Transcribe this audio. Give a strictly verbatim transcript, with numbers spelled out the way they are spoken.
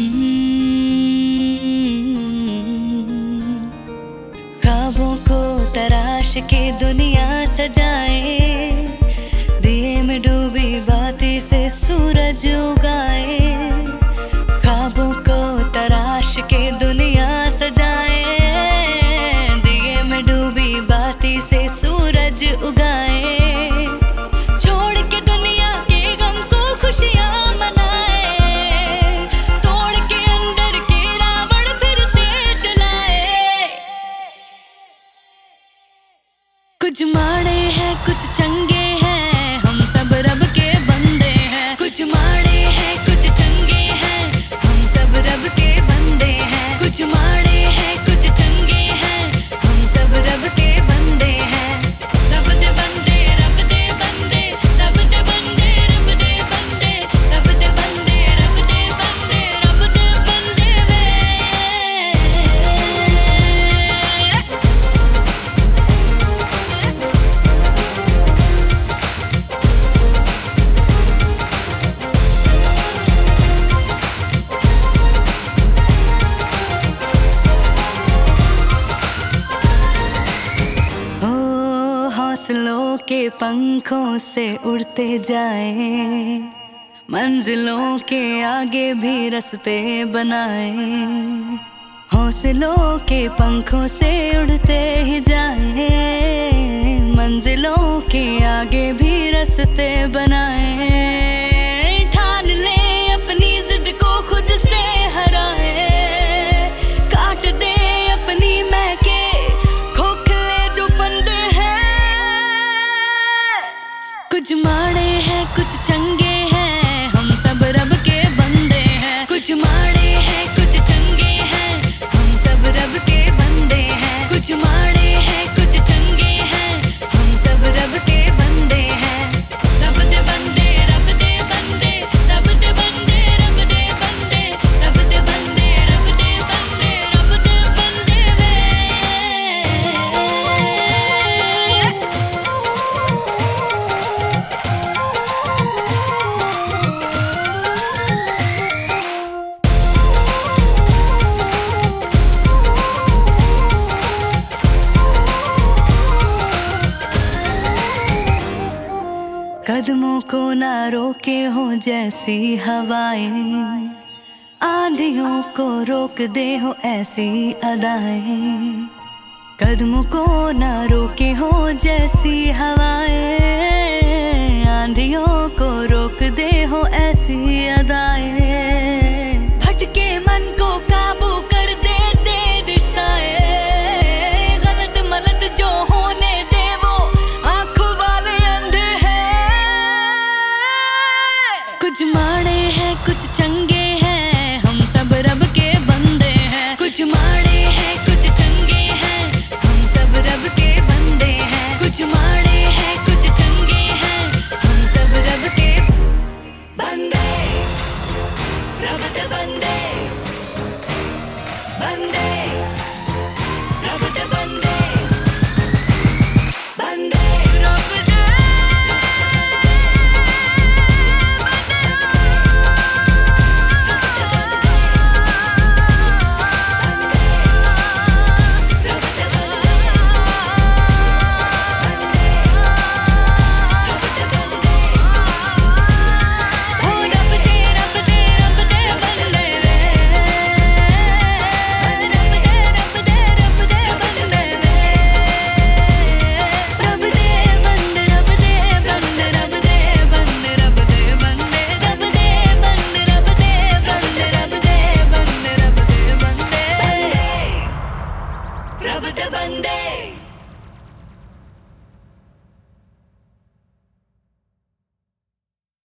ख्वाबों को तराश के दुनिया सजाए, दिए में डूबी बाती से सूरज उगाए। ख्वाबों को तराश के दुनिया सजाए, दिए में डूबी बाती से सूरज उगाए। छोड़ के दुनिया के गम को खुशियां मनाए, तोड़ के अंदर के रावण फिर से जलाए। कुछ माड़े हैं कुछ चंगे हैं, हम सब रब के बंदे हैं। कुछ माड़े हैं कुछ चंगे हैं, हम सब रब के बंदे हैं। कुछ माड़े हैं कुछ चंगे हैं, हम सब रब के बंदे हैं। रब दे बंदे रब दे बंदे, रब दे बंदे रब दे बंदे, रब दे बंदे रब दे बंदे, रब दे बंदे वे। हौसलों के पंखों से उड़ते जाएं, मंजिलों के आगे भी रास्ते बनाएं। हौसलों के पंखों से उड़ते ही जाएं, मंजिलों के आगे भी रास्ते बनाएं। ठान ले अपनी जिद को खुद से हराए, काट दे अपनी महके खोखले जो फंदे हैं। कुछ माड़े हैं कुछ चंगे हैं, हम सब रब के बंदे हैं। कुछ माड़े हैं कुछ चंगे हैं, हम सब रब के बंदे हैं। कुछ माड़े हैं कुछ चंगे हैं, हम सब रब के बंदे हैं। रब दे बंदे रब दे बंदे, रब दे बंदे रब दे बंदे, रब दे बंदे रब दे बंदे, रब दे बंदे वे। कदमों को ना रोके हो जैसी हवाएं, आंधियों को रोक दे हो ऐसी अदाएं। कदमों को ना रोके हो जैसी हवाएं,